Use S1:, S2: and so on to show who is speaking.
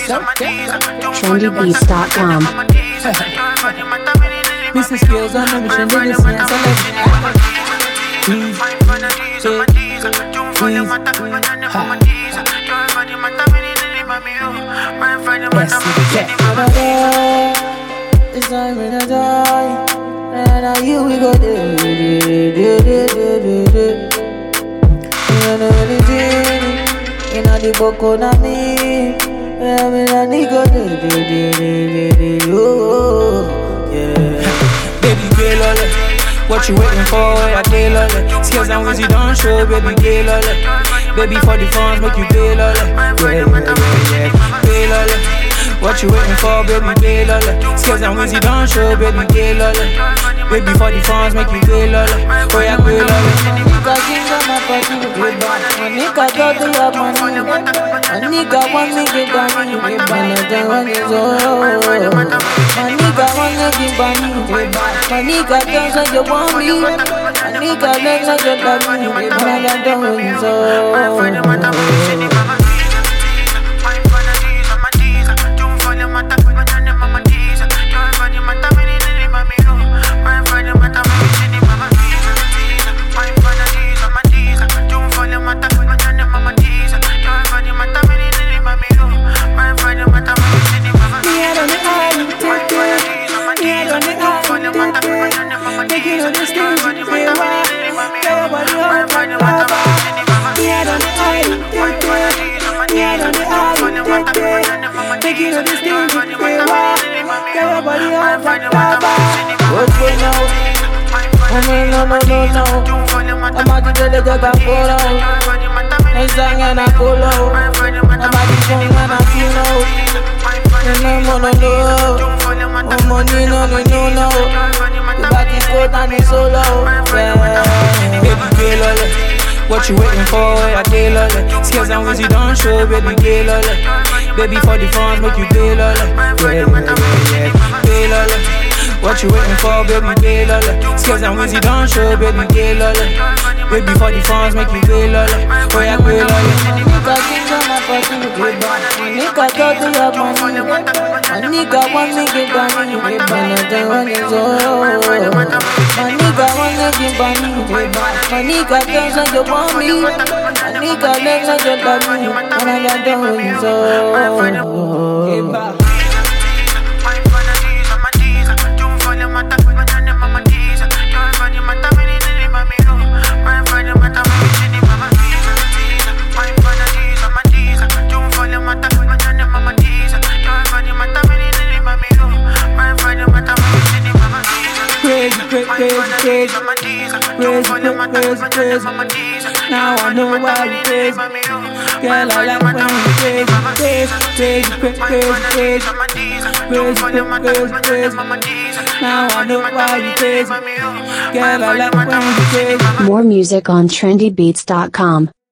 S1: trendybeats.com.
S2: Mr. Skills on the mission, they just say it's time when I die, and now you we go do. You know the book on me, and I need go do. Baby girl, ole, what you waiting for? I tell ole, skills and wizzy don't show. Baby girl, ole, baby for the funds make you bail ole, yeah. Bail ole, what you waiting for? Baby bail ole, skills and wizzy don't show. Baby girl, ole, baby for the funds make you bail ole, oh yeah bail ole. Nigga king on my party, nigga go to your money, nigga want me get down, nigga want his own. My nigga wanna give money, my nigga dance like you want me, my nigga dance like you love me, my nigga dance so. No. I'm out to the pull out. I'm sang and I pull out. I'm out to sing and I feel out. And I'm on the low. I'm on the no. The body cold and it's so low. Baby girl, ole, what you waiting for? I tell ole, skills and wizzy don't show. Baby girl, ole, baby for the funds make you bail ole, yeah. Bail ole. What you waiting for, baby, bail ole. Skills and wizzy don't show, baby, bail ole. Baby for the funds make you bail ole, oh yeah, bail ole. Nigga king on my party, nigga go to your money, nigga want me get down, nigga want his own. My nigga wanna give money, my nigga dance like you want me, my nigga dance like you love me, my nigga dance so. Crazy. Now I know why you crazy. Girl, I like when you crazy. Now I know why you crazy. Girl, I like when you crazy.
S1: More music on trendybeats.com.